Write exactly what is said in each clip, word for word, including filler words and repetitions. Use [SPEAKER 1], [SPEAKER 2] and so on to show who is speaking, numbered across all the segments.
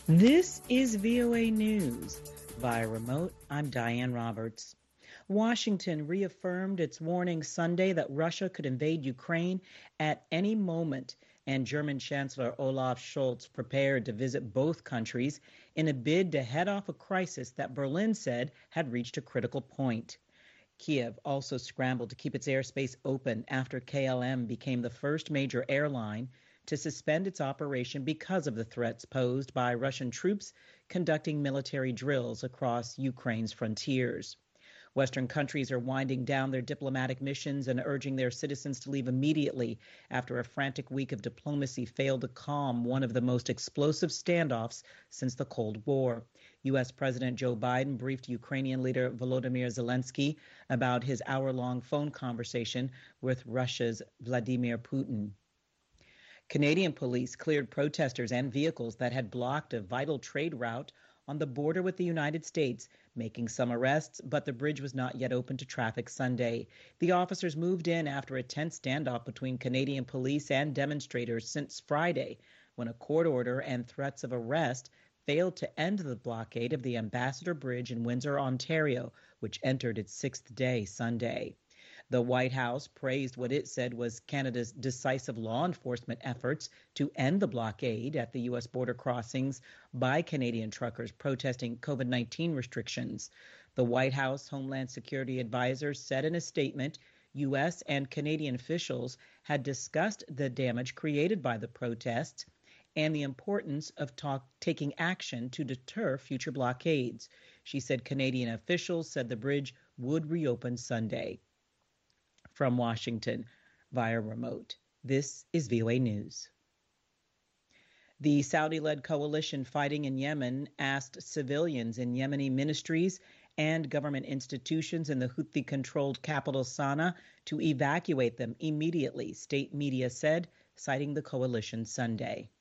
[SPEAKER 1] This is V O A News. Via remote, I'm Diane Roberts. Washington reaffirmed its warning Sunday that Russia could invade Ukraine at any moment, and German Chancellor Olaf Scholz prepared to visit both countries in a bid to head off a crisis that Berlin said had reached a critical point. Kiev also scrambled to keep its airspace open after K L M became the first major airline to suspend its operation because of the threats posed by Russian troops conducting military drills across Ukraine's frontiers. Western countries are winding down their diplomatic missions and urging their citizens to leave immediately after a frantic week of diplomacy failed to calm one of the most explosive standoffs since the Cold War. U S. President Joe Biden briefed Ukrainian leader Volodymyr Zelensky about his hour-long phone conversation with Russia's Vladimir Putin. Canadian police cleared protesters and vehicles that had blocked a vital trade route on the border with the United States, making some arrests, but the bridge was not yet open to traffic Sunday. The officers moved in after a tense standoff between Canadian police and demonstrators since Friday, when a court order and threats of arrest failed to end the blockade of the Ambassador Bridge in Windsor, Ontario, which entered its sixth day Sunday. The White House praised what it said was Canada's decisive law enforcement efforts to end the blockade at the U S border crossings by Canadian truckers protesting COVID nineteen restrictions. The White House Homeland Security advisor said in a statement U S and Canadian officials had discussed the damage created by the protests and the importance of talk, taking action to deter future blockades. She said Canadian officials said the bridge would reopen Sunday. From Washington, via remote, this is V O A News. The Saudi-led coalition fighting in Yemen asked civilians in Yemeni ministries and government institutions in the Houthi-controlled capital Sana'a to evacuate them immediately, state media said, citing the coalition Sunday.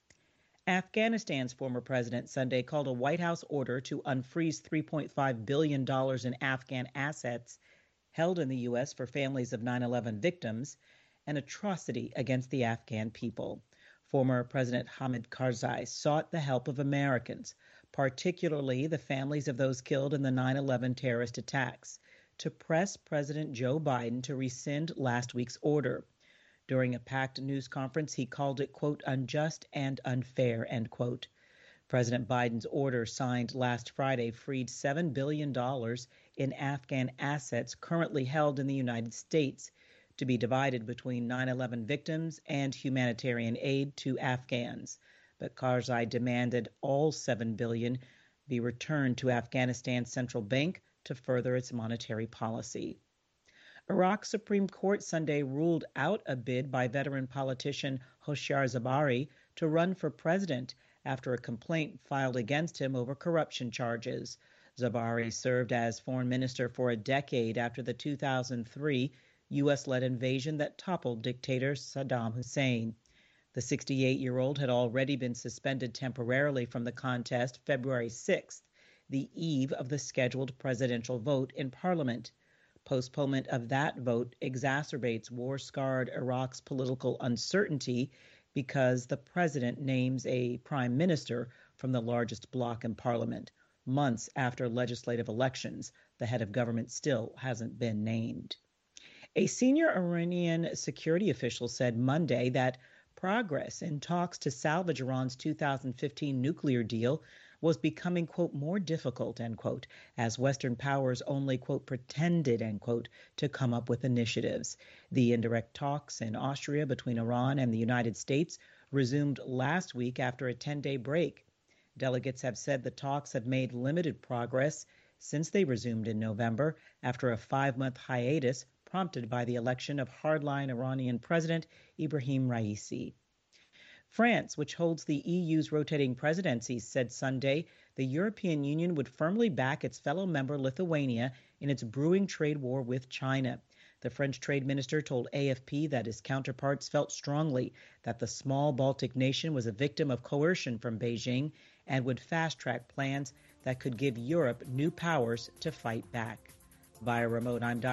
[SPEAKER 1] Afghanistan's former president Sunday called a White House order to unfreeze three point five billion dollars in Afghan assets held in the U S for families of nine eleven victims, an atrocity against the Afghan people. Former President Hamid Karzai sought the help of Americans, particularly the families of those killed in the nine eleven terrorist attacks, to press President Joe Biden to rescind last week's order. During a packed news conference, he called it, quote, unjust and unfair, end quote. President Biden's order signed last Friday freed seven billion dollars in Afghan assets currently held in the United States to be divided between nine eleven victims and humanitarian aid to Afghans. But Karzai demanded all seven billion dollars be returned to Afghanistan's central bank to further its monetary policy. Iraq's Supreme Court Sunday ruled out a bid by veteran politician Hoshyar Zebari to run for president after a complaint filed against him over corruption charges. Zebari served as foreign minister for a decade after the two thousand three U S-led invasion that toppled dictator Saddam Hussein. The sixty-eight-year-old had already been suspended temporarily from the contest February sixth, the eve of the scheduled presidential vote in Parliament. Postponement of that vote exacerbates war-scarred Iraq's political uncertainty because the president names a prime minister from the largest bloc in Parliament. Months after legislative elections, the head of government still hasn't been named. A senior Iranian security official said Monday that progress in talks to salvage Iran's two thousand fifteen nuclear deal was becoming, quote, more difficult, end quote, as Western powers only, quote, pretended, end quote, to come up with initiatives. The indirect talks in Austria between Iran and the United States resumed last week after a ten-day break. Delegates have said the talks have made limited progress since they resumed in November after a five-month hiatus prompted by the election of hardline Iranian President Ibrahim Raisi. France, which holds the E U's rotating presidency, said Sunday the European Union would firmly back its fellow member Lithuania in its brewing trade war with China. The French trade minister told A F P that his counterparts felt strongly that the small Baltic nation was a victim of coercion from Beijing and would fast-track plans that could give Europe new powers to fight back. Via remote, I'm